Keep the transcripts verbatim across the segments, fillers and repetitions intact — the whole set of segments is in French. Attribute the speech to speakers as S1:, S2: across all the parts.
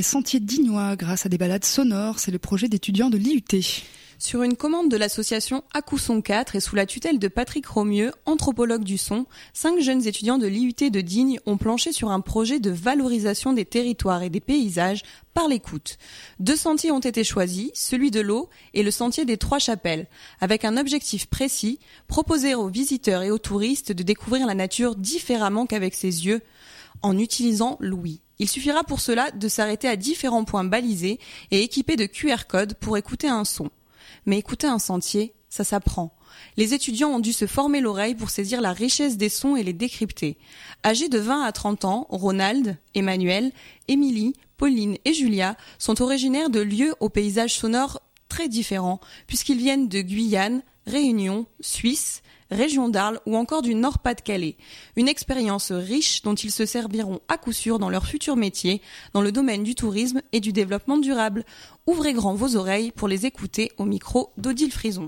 S1: sentiers dignois grâce à des balades sonores. C'est le projet d'étudiants de l'I U T.
S2: Sur une commande de l'association Acousson quatre et sous la tutelle de Patrick Romieux, anthropologue du son, cinq jeunes étudiants de l'I U T de Digne ont planché sur un projet de valorisation des territoires et des paysages par l'écoute. Deux sentiers ont été choisis, celui de l'eau et le sentier des Trois Chapelles, avec un objectif précis, proposer aux visiteurs et aux touristes de découvrir la nature différemment qu'avec ses yeux, en utilisant l'ouïe. Il suffira pour cela de s'arrêter à différents points balisés et équipés de Q R codes pour écouter un son. Mais écouter un sentier, ça s'apprend. Les étudiants ont dû se former l'oreille pour saisir la richesse des sons et les décrypter. Âgés de vingt à trente ans, Ronald, Emmanuel, Émilie, Pauline et Julia sont originaires de lieux aux paysages sonores très différents, puisqu'ils viennent de Guyane, Réunion, Suisse, région d'Arles ou encore du Nord-Pas-de-Calais. Une expérience riche dont ils se serviront à coup sûr dans leur futur métier, dans le domaine du tourisme et du développement durable. Ouvrez grand vos oreilles pour les écouter au micro d'Odile Frison.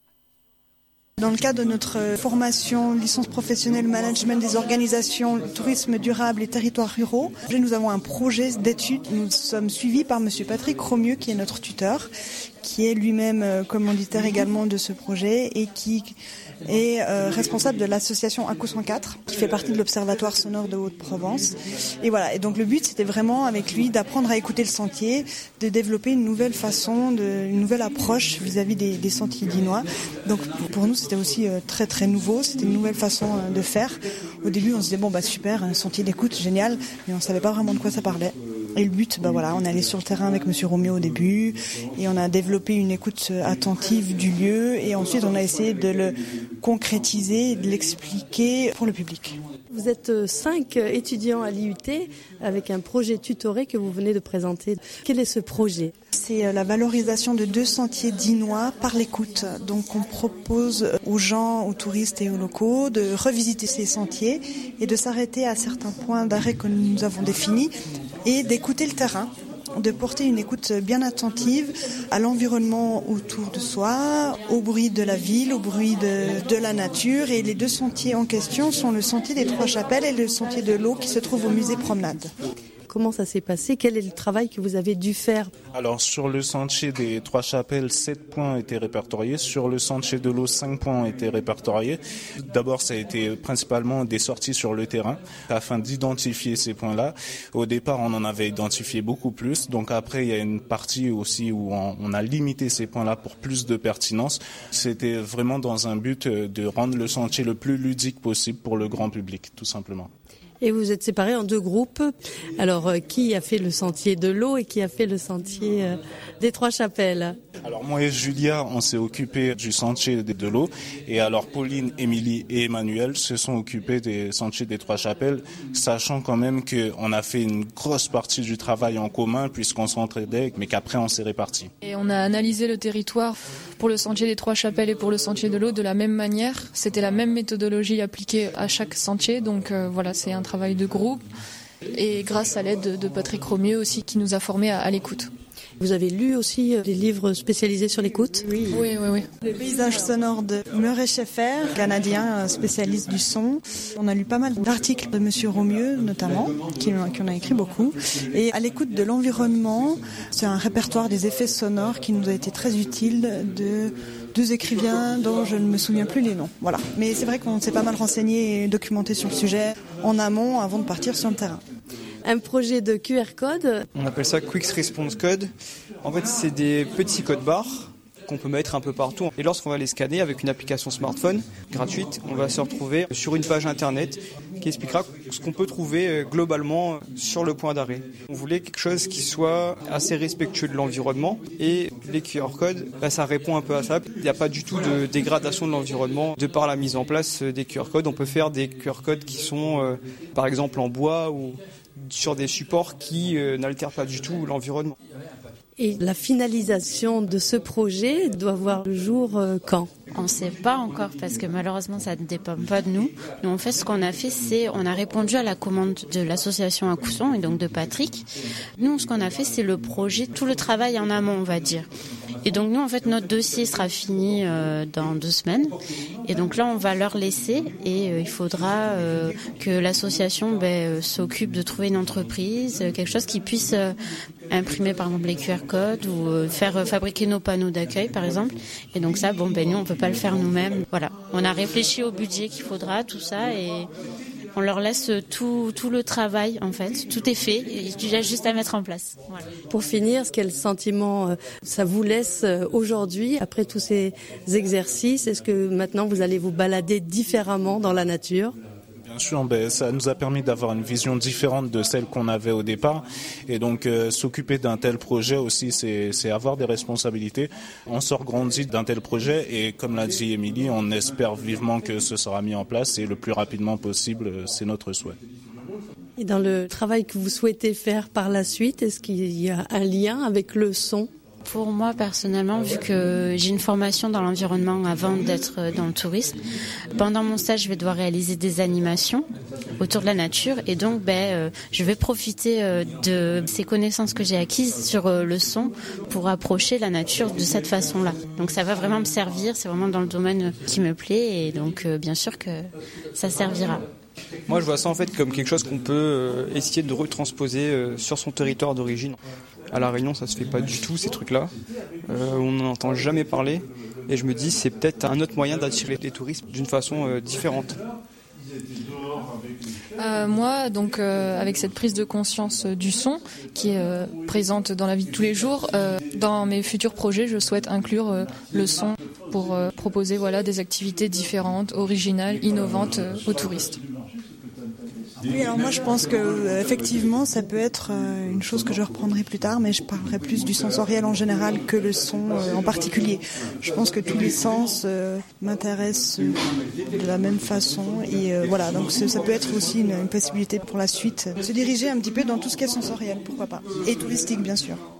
S3: Dans le cadre de notre formation licence professionnelle management des organisations tourisme durable et territoires ruraux, nous avons un projet d'étude. Nous sommes suivis par monsieur Patrick Romieux qui est notre tuteur, qui est lui-même commanditaire également de ce projet et qui est euh, responsable de l'association Acousson quatre, qui fait partie de l'Observatoire sonore de Haute-Provence. Et voilà. Et donc le but, c'était vraiment avec lui d'apprendre à écouter le sentier, de développer une nouvelle façon, de, une nouvelle approche vis-à-vis des, des sentiers dinois. Donc pour nous, c'était aussi euh, très très nouveau. C'était une nouvelle façon euh, de faire. Au début, on se disait bon bah super, un sentier d'écoute, génial, mais on savait pas vraiment de quoi ça parlait. Et le but, bah voilà, on est allé sur le terrain avec monsieur Romieux au début et on a développé une écoute attentive du lieu et ensuite on a essayé de le concrétiser, de l'expliquer pour le public.
S4: Vous êtes cinq étudiants à l'I U T avec un projet tutoré que vous venez de présenter. Quel est ce projet ?
S3: C'est la valorisation de deux sentiers dinois par l'écoute. Donc on propose aux gens, aux touristes et aux locaux de revisiter ces sentiers et de s'arrêter à certains points d'arrêt que nous avons définis et d'écouter le terrain, de porter une écoute bien attentive à l'environnement autour de soi, au bruit de la ville, au bruit de, de la nature. Et les deux sentiers en question sont le sentier des Trois Chapelles et le sentier de l'eau qui se trouve au musée Promenade.
S4: Comment ça s'est passé ? Quel est le travail que vous avez dû faire ?
S5: Alors sur le sentier des Trois Chapelles, sept points étaient répertoriés. Sur le sentier de l'eau, cinq points ont été répertoriés. D'abord, ça a été principalement des sorties sur le terrain afin d'identifier ces points-là. Au départ, on en avait identifié beaucoup plus. Donc après, il y a une partie aussi où on, on a limité ces points-là pour plus de pertinence. C'était vraiment dans un but de rendre le sentier le plus ludique possible pour le grand public, tout simplement.
S4: Et vous êtes séparés en deux groupes. Alors, euh, qui a fait le sentier de l'eau et qui a fait le sentier euh, des Trois Chapelles ?
S5: Alors moi et Julia, on s'est occupés du sentier de l'eau. Et alors Pauline, Émilie et Emmanuel se sont occupés des sentiers des Trois Chapelles, sachant quand même qu'on a fait une grosse partie du travail en commun puisqu'on s'entraidait, mais qu'après on s'est répartis.
S6: Et on a analysé le territoire pour le sentier des Trois Chapelles et pour le sentier de l'eau de la même manière. C'était la même méthodologie appliquée à chaque sentier. Donc euh, voilà, c'est un travail de groupe et grâce à l'aide de Patrick Romieux aussi qui nous a formés à, à l'écoute.
S4: Vous avez lu aussi des livres spécialisés sur l'écoute ?
S6: Oui, oui, oui. oui.
S3: Le paysage sonore de Murray Schaeffer, canadien, spécialiste du son. On a lu pas mal d'articles de monsieur Romieux, notamment, qui, qui en a écrit beaucoup. Et à l'écoute de l'environnement, c'est un répertoire des effets sonores qui nous a été très utile de deux écrivains dont je ne me souviens plus les noms. Voilà. Mais c'est vrai qu'on s'est pas mal renseigné et documenté sur le sujet en amont avant de partir sur le terrain.
S4: Un projet de Q R code.
S7: On appelle ça Quick Response Code. En fait, c'est des petits codes barres qu'on peut mettre un peu partout. Et lorsqu'on va les scanner avec une application smartphone gratuite, on va se retrouver sur une page internet qui expliquera ce qu'on peut trouver globalement sur le point d'arrêt. On voulait quelque chose qui soit assez respectueux de l'environnement et les Q R codes, bah, ça répond un peu à ça. Il n'y a pas du tout de dégradation de l'environnement. De par la mise en place des Q R codes, on peut faire des Q R codes qui sont euh, par exemple en bois ou sur des supports qui euh, n'altèrent pas du tout l'environnement.
S4: Et la finalisation de ce projet doit voir le jour euh, quand ?
S8: On ne sait pas encore parce que malheureusement ça ne dépend pas de nous. Nous en fait ce qu'on a fait c'est on a répondu à la commande de l'association Acousson et donc de Patrick. Nous ce qu'on a fait c'est le projet, tout le travail en amont on va dire. Et donc nous en fait notre dossier sera fini euh, dans deux semaines et donc là on va leur laisser et euh, il faudra euh, que l'association ben, euh, s'occupe de trouver une entreprise, euh, quelque chose qui puisse euh, imprimer par exemple les Q R codes ou euh, faire euh, fabriquer nos panneaux d'accueil par exemple. Et donc ça, bon ben nous on peut pas le faire nous-mêmes. Voilà, on a réfléchi au budget qu'il faudra, tout ça, et on leur laisse tout, tout le travail en fait. Tout est fait, il y a juste à mettre en place. Voilà.
S4: Pour finir, quel sentiment euh, ça vous laisse euh, aujourd'hui après tous ces exercices? Est-ce que maintenant vous allez vous balader différemment dans la nature?
S5: Bien sûr, ben, ça nous a permis d'avoir une vision différente de celle qu'on avait au départ. Et donc, euh, s'occuper d'un tel projet aussi, c'est, c'est avoir des responsabilités. On sort grandi d'un tel projet et comme l'a dit Émilie, on espère vivement que ce sera mis en place et le plus rapidement possible, c'est notre souhait.
S4: Et dans le travail que vous souhaitez faire par la suite, est-ce qu'il y a un lien avec le son ?
S8: Pour moi, personnellement, vu que j'ai une formation dans l'environnement avant d'être dans le tourisme, pendant mon stage, je vais devoir réaliser des animations autour de la nature. Et donc, ben, euh, je vais profiter euh, de ces connaissances que j'ai acquises sur euh, le son pour approcher la nature de cette façon-là. Donc, ça va vraiment me servir. C'est vraiment dans le domaine qui me plaît. Et donc, euh, bien sûr que ça servira.
S7: Moi, je vois ça en fait comme quelque chose qu'on peut euh, essayer de retransposer euh, sur son territoire d'origine. À La Réunion, ça se fait pas du tout, ces trucs-là. Euh, on n'en entend jamais parler. Et je me dis, c'est peut-être un autre moyen d'attirer les touristes d'une façon euh, différente.
S6: Euh, moi, donc, euh, avec cette prise de conscience euh, du son qui est euh, présente dans la vie de tous les jours, euh, dans mes futurs projets, je souhaite inclure euh, le son pour euh, proposer voilà, des activités différentes, originales, innovantes euh, aux touristes.
S3: Oui, alors moi je pense que euh, effectivement ça peut être euh, une chose que je reprendrai plus tard, mais je parlerai plus du sensoriel en général que le son euh, en particulier. Je pense que tous les sens euh, m'intéressent euh, de la même façon et euh, voilà, donc ça peut être aussi une, une possibilité pour la suite, se diriger un petit peu dans tout ce qui est sensoriel, pourquoi pas, et touristique bien sûr.